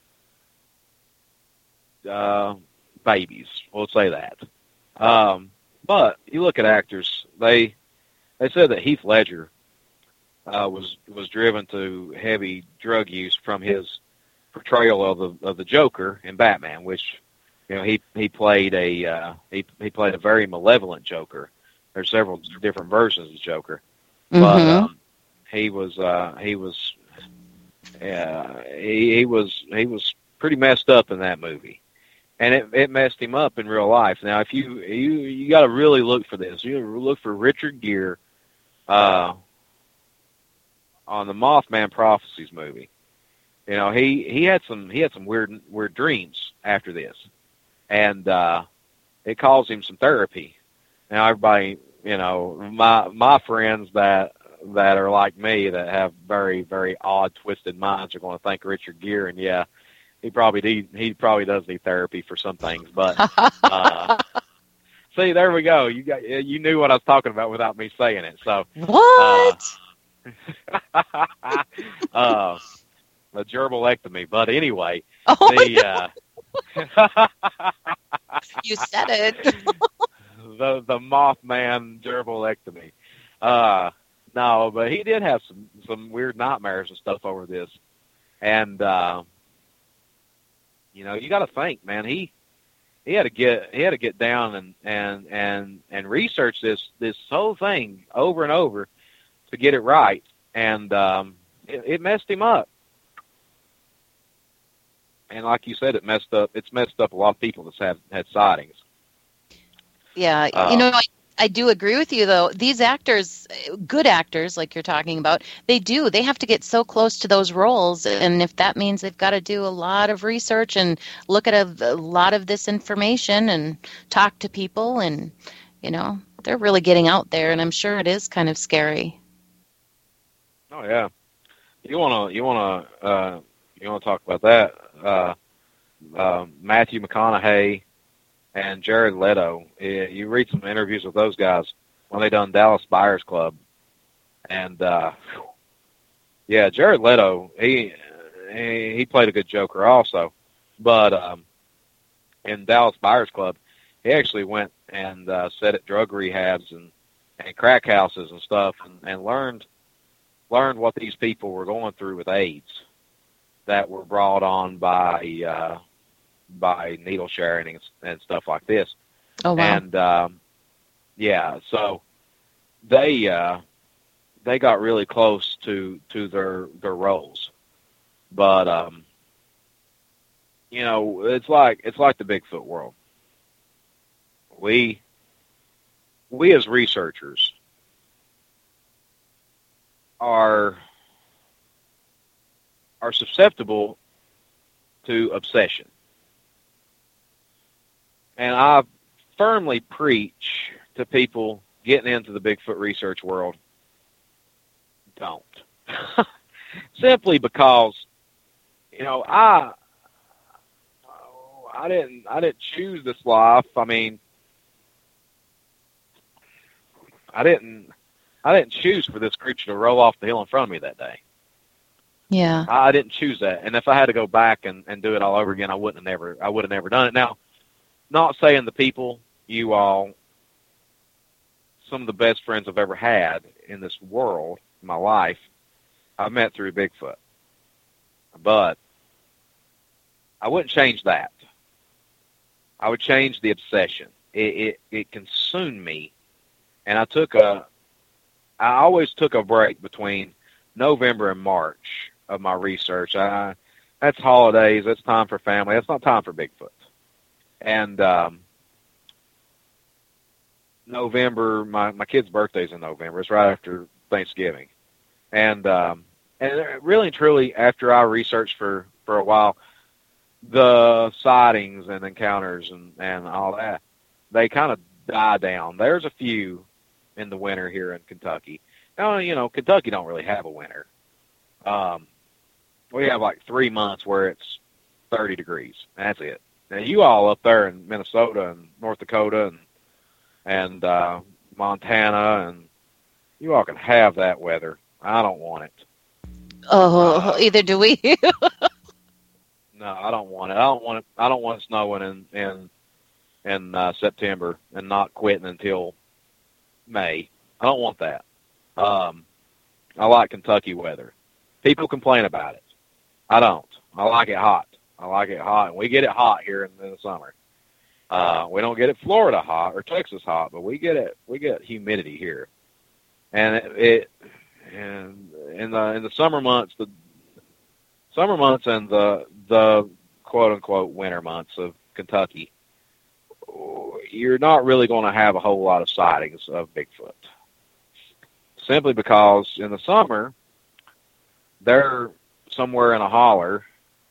uh, babies. We'll say that. Um, but you look at actors; they they said that Heath Ledger uh, was was driven to heavy drug use from his portrayal of the of the Joker in Batman, which, you know, he he played a uh, he he played a very malevolent Joker. There's several different versions of the Joker, mm-hmm. but um, he was uh, he was uh, he, he was he was pretty messed up in that movie, and it it messed him up in real life. Now, if you you you got to really look for this, you look for Richard Gere uh, on the Mothman Prophecies movie. You know, he, he had some he had some weird weird dreams after this, and uh, it caused him some therapy. Now, everybody, you know, my my friends that that are like me that have very very odd twisted minds are going to think Richard Gere, and yeah, he probably need, he probably does need therapy for some things. But uh, see, there we go. You got you knew what I was talking about without me saying it. So what? Uh, uh, a gerbilectomy, but anyway, oh the uh, you said it. the the Mothman gerbilectomy. Uh, no, but he did have some some weird nightmares and stuff over this, and uh, you know, you got to think, man. He he had to get he had to get down and and and and research this this whole thing over and over to get it right, and um, it, it messed him up. And like you said, it messed up. It's messed up a lot of people that's had had sightings. Yeah, Uh, you know, I, I do agree with you, though. These actors, good actors, like you're talking about, they do. They have to get so close to those roles, and if that means they've got to do a lot of research and look at a, a lot of this information and talk to people, and, you know, they're really getting out there, and I'm sure it is kind of scary. Oh yeah, you wanna you wanna uh, you wanna talk about that? Uh, uh, Matthew McConaughey and Jared Leto. You read some interviews with those guys when they done Dallas Buyers Club, and uh, yeah, Jared Leto he he played a good Joker also, but um, in Dallas Buyers Club, he actually went and uh, sat at drug rehabs and, and crack houses and stuff, and, and learned learned what these people were going through with AIDS that were brought on by uh, by needle sharing and, and stuff like this. Oh wow! And um, yeah, so they uh, they got really close to to their their roles, But um, you know, it's like it's like the Bigfoot world. We we as researchers are are susceptible to obsession. And I firmly preach to people getting into the Bigfoot research world, don't. Simply because, you know, I I didn't I didn't choose this life. I mean, I didn't I didn't choose for this creature to roll off the hill in front of me that day. Yeah. I didn't choose that. And if I had to go back and, and do it all over again, I wouldn't have never I would have never done it. Now, not saying the people, you all, some of the best friends I've ever had in this world, in my life, I've met through Bigfoot. But I wouldn't change that. I would change the obsession. It, it, it consumed me. And I took a, I always took a break between November and March of my research. I, that's holidays. That's time for family. That's not time for Bigfoot. And um, November, my, my kid's birthday's in November. It's right after Thanksgiving. And um, and really and truly, after I researched for, for a while, the sightings and encounters and, and all that, they kind of die down. There's a few in the winter here in Kentucky. Now, you know, Kentucky don't really have a winter. Um, we have like three months where it's thirty degrees. That's it. Now, you all up there in Minnesota and North Dakota and and uh, Montana, and you all can have that weather. I don't want it. Oh, uh, either do we. No, I don't want it. I don't want it. I don't want it snowing in in in uh, September and not quitting until May. I don't want that. Um, I like Kentucky weather. People complain about it. I don't. I like it hot. I like it hot. And we get it hot here in, in the summer. Uh, we don't get it Florida hot or Texas hot, but we get it. We get humidity here, and it, it and in the in the summer months, the summer months and the the quote unquote winter months of Kentucky, you're not really going to have a whole lot of sightings of Bigfoot. Simply because in the summer, they're somewhere in a holler,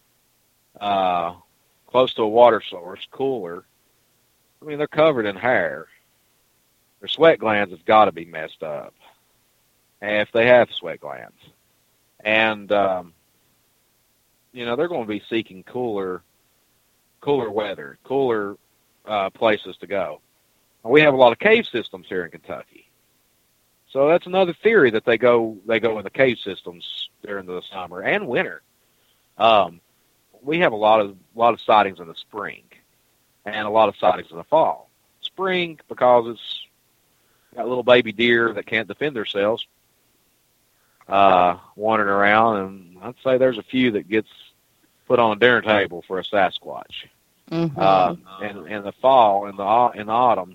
uh, close to a water source, cooler. I mean, they're covered in hair. Their sweat glands have got to be messed up, and if they have sweat glands. And, um, you know, they're going to be seeking cooler, cooler weather, cooler uh, places to go. And we have a lot of cave systems here in Kentucky. So that's another theory that they go they go in the cave systems during the summer and winter. Um, we have a lot of a lot of sightings in the spring, and a lot of sightings in the fall. Spring because it's got little baby deer that can't defend themselves, uh, wandering around, and I'd say there's a few that gets put on a dinner table for a Sasquatch. Mm-hmm. Uh, and in the fall, in the in the autumn.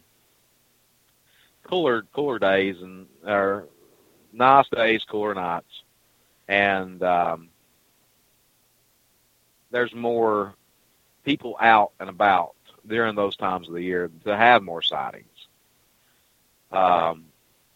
Cooler, cooler days and or nice days, cooler nights, and um, there's more people out and about during those times of the year to have more sightings. Um,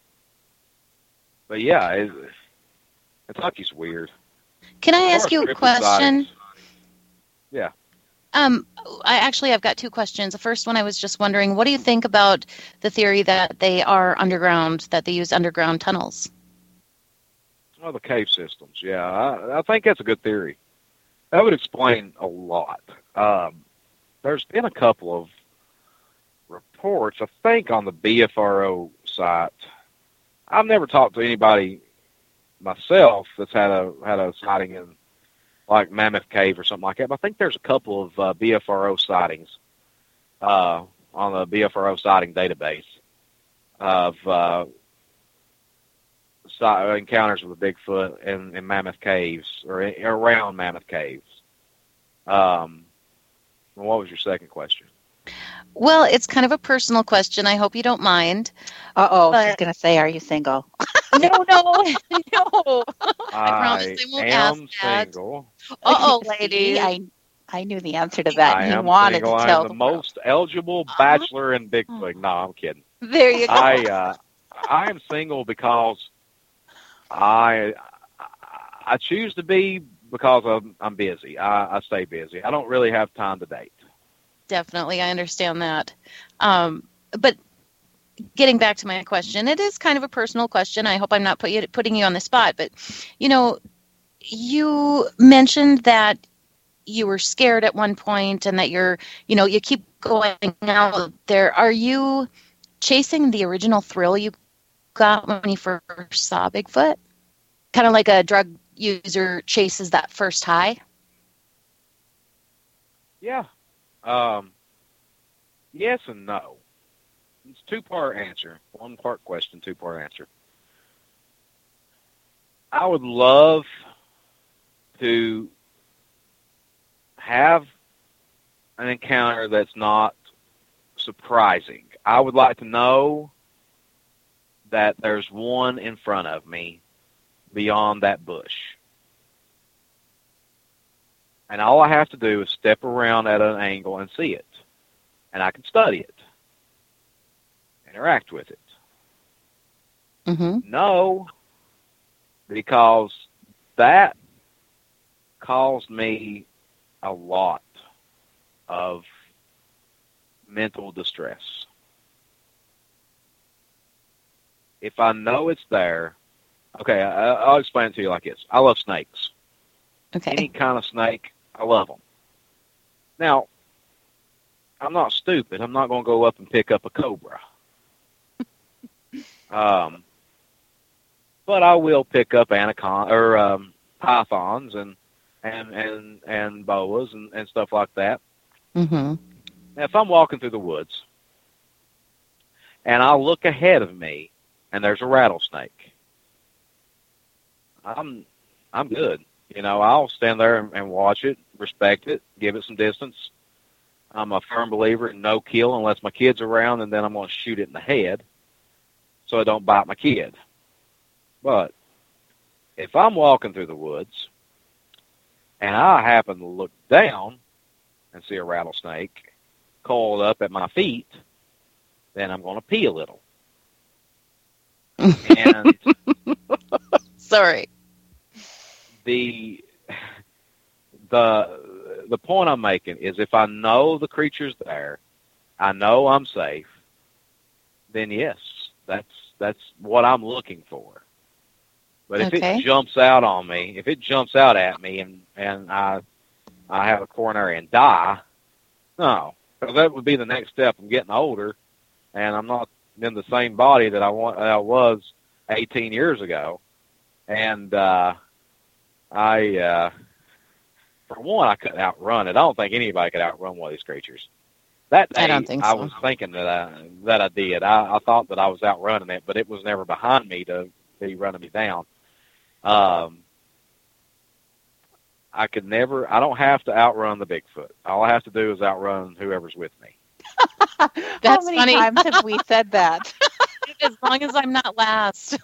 but yeah, it, Kentucky's weird. Can I ask you a question? Sightings. Yeah. Um, I actually I've got two questions. The first one, I was just wondering, what do you think about the theory that they are underground, that they use underground tunnels? Oh, the cave systems. Yeah, I, I think that's a good theory. That would explain a lot. Um, there's been a couple of reports, I think, on the B F R O site. I've never talked to anybody myself that's had a had a sighting in like Mammoth Cave or something like that. But I think there's a couple of uh, B F R O sightings uh, on the B F R O sighting database of uh, si- encounters with Bigfoot in, in Mammoth Caves or in, around Mammoth Caves. Um, what was your second question? Well, it's kind of a personal question. I hope you don't mind. Uh-oh, But- she's going to say, are you single? No, no, no. I I promise I won't am ask that. single. Uh-oh, See, ladies. I, I knew the answer to that. I He am wanted single. to I tell am the, the world. most eligible bachelor in Bigfoot. No, I'm kidding. There you go. I uh, I am single because I I choose to be because I'm, I'm busy. I, I stay busy. I don't really have time to date. Definitely, I understand that. Um, but getting back to my question, it is kind of a personal question. I hope I'm not put you, putting you on the spot. But, you know, you mentioned that you were scared at one point and that you're, you know, you keep going out there. Are you chasing the original thrill you got when you first saw Bigfoot? Kind of like a drug user chases that first high? Yeah. Um, yes and no. It's a two-part answer. One-part question, two-part answer. I would love to have an encounter that's not surprising. I would like to know that there's one in front of me beyond that bush. And all I have to do is step around at an angle and see it. And I can study it. Interact with it. Mm-hmm. No, because that caused me a lot of mental distress. If I know it's there, okay, I, I'll explain it to you like this. I love snakes. Okay. Any kind of snake, I love them. Now, I'm not stupid. I'm not going to go up and pick up a cobra. um, but I will pick up anaconda or um, pythons and and and and boas and, and stuff like that. Mm-hmm. Now, if I'm walking through the woods and I look ahead of me and there's a rattlesnake, I'm I'm good. You know, I'll stand there and, and watch it, respect it, give it some distance. I'm a firm believer in no kill unless my kid's around, and then I'm going to shoot it in the head so I don't bite my kid. But if I'm walking through the woods and I happen to look down and see a rattlesnake coiled up at my feet, then I'm going to pee a little. And Sorry. the the the point I'm making is if I know the creature's there, I know I'm safe, then yes, that's that's what I'm looking for. But if Okay. it jumps out on me, if it jumps out at me and, and I I have a coronary and die, no, because that would be the next step. I'm getting older, and I'm not in the same body that I want I was eighteen years ago, and uh, I. Uh, For one, I couldn't outrun it. I don't think anybody could outrun one of these creatures. That day, I don't think I so. was thinking that I, that I did. I, I thought that I was outrunning it, but it was never behind me to be running me down. Um, I could never, I don't have to outrun the Bigfoot. All I have to do is outrun whoever's with me. That's How many funny. times have we said that? As long as I'm not last.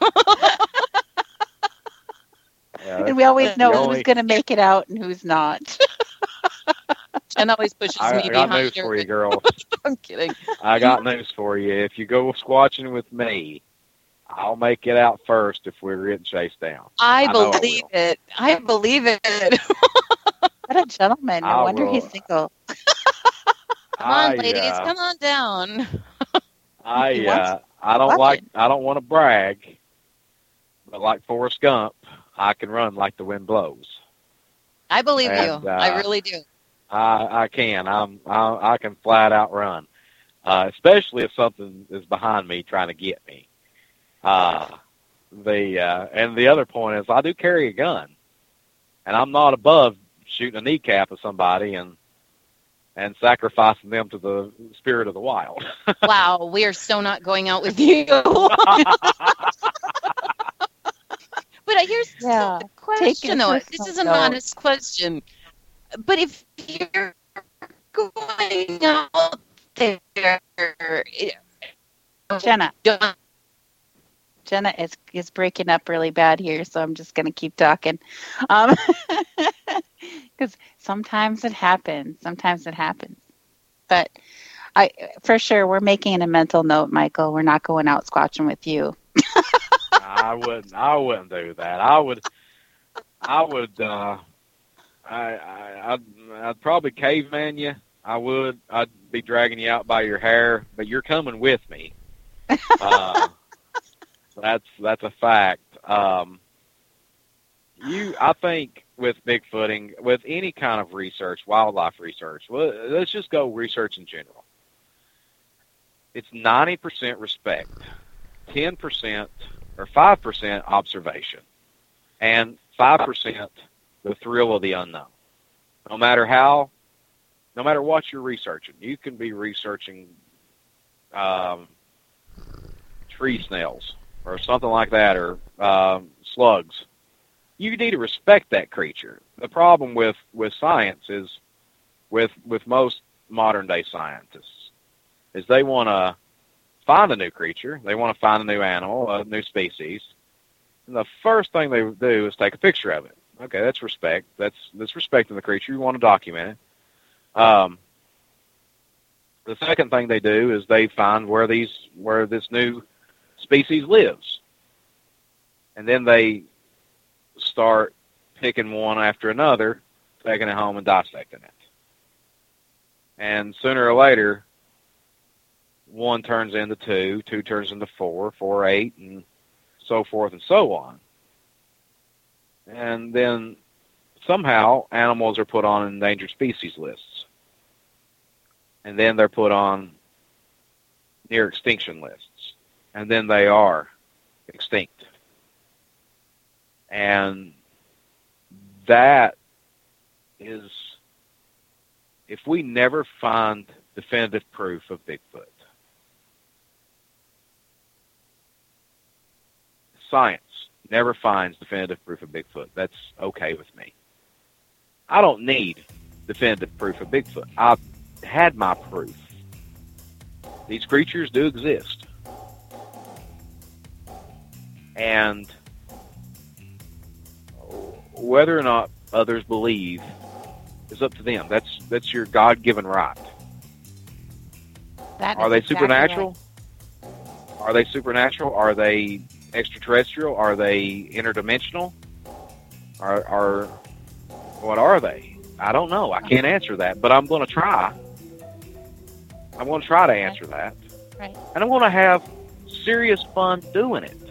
Yeah, And we always that's know the who's only- going to make it out and who's not. Jen always pushes I, me I got behind news her. for you, girl. I'm kidding. I got news for you. If you go squatching with me, I'll make it out first if we're getting chased down. I, I know I believe will. it. I believe it. What a gentleman. No I wonder will- he's single. Come on, I, ladies, uh, come on down. I He wants- uh, I don't Love like it. I don't want to brag, but like Forrest Gump, I can run like the wind blows. I believe And, you. uh, I really do. I I can I'm I, I can flat out run, uh, especially if something is behind me trying to get me. Uh, the uh, and the other point is I do carry a gun, and I'm not above shooting a kneecap of somebody and and sacrificing them to the spirit of the wild. Wow, we are so not going out with you. But uh, here's Yeah. the Take question, it though. personal This is an note. honest question. But if you're going out there. Jenna. Jenna is is breaking up really bad here, so I'm just going to keep talking. Um, because sometimes it happens. Sometimes it happens. But I, for sure, we're making a mental note, Michael. We're not going out squatching with you. I wouldn't. I wouldn't do that. I would. I would. Uh, I, I. I'd, I'd probably caveman you. I would. I'd be dragging you out by your hair, but you're coming with me. Uh, that's that's a fact. Um, you. I think with Bigfooting, with any kind of research, wildlife research. Well, let's just go research in general. It's ninety percent respect, ten percent or five percent observation, and five percent the thrill of the unknown. No matter how, no matter what you're researching, you can be researching um, tree snails or something like that, or um, slugs. You need to respect that creature. The problem with, with science is, with with most modern day scientists, is they want to find a new creature. They want to find a new animal, a new species. And the first thing they do is take a picture of it. Okay, that's respect. That's that's respecting the creature. You want to document it. Um, the second thing they do is they find where these where this new species lives, and then they start picking one after another, taking it home and dissecting it. And sooner or later, one turns into two, two turns into four, four, eight, and so forth and so on. And then somehow animals are put on endangered species lists. And then they're put on near extinction lists. And then they are extinct. And that is, if we never find definitive proof of Bigfoot, science never finds definitive proof of Bigfoot, that's okay with me. I don't need definitive proof of Bigfoot. I've had my proof. These creatures do exist. And whether or not others believe is up to them. That's that's your God-given right. That Are they exactly supernatural? Right. Are they supernatural? Are they extraterrestrial? Are they interdimensional? Are, are what are they? I don't know. I can't answer that, but I'm going to try. I'm going to try to answer that. Right. And I'm going to have serious fun doing it.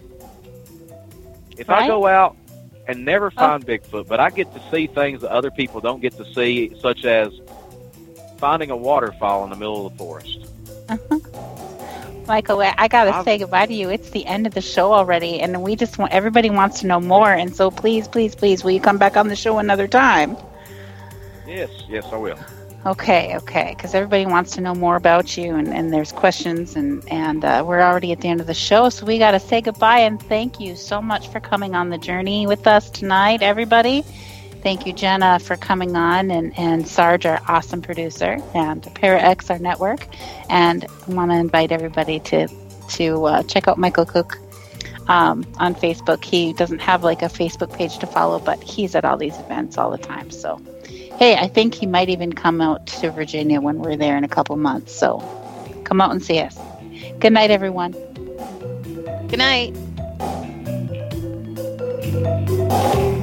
If Right. I go out and never find oh. Bigfoot, but I get to see things that other people don't get to see, such as finding a waterfall in the middle of the forest. Uh-huh. Michael, I got to say goodbye to you. It's the end of the show already, and we just want, everybody wants to know more, and so please, please, please, will you come back on the show another time? Yes, yes, I will. Okay, okay, because everybody wants to know more about you, and, and there's questions, and, and uh, we're already at the end of the show, so we got to say goodbye, and thank you so much for coming on the journey with us tonight, everybody. Thank you, Jenna, for coming on, and, and Sarge, our awesome producer, and ParaX, our network. And I want to invite everybody to to uh, check out Michael Cook um, on Facebook. He doesn't have like a Facebook page to follow, but he's at all these events all the time. So, hey, I think he might even come out to Virginia when we're there in a couple months. So come out and see us. Good night, everyone. Good night.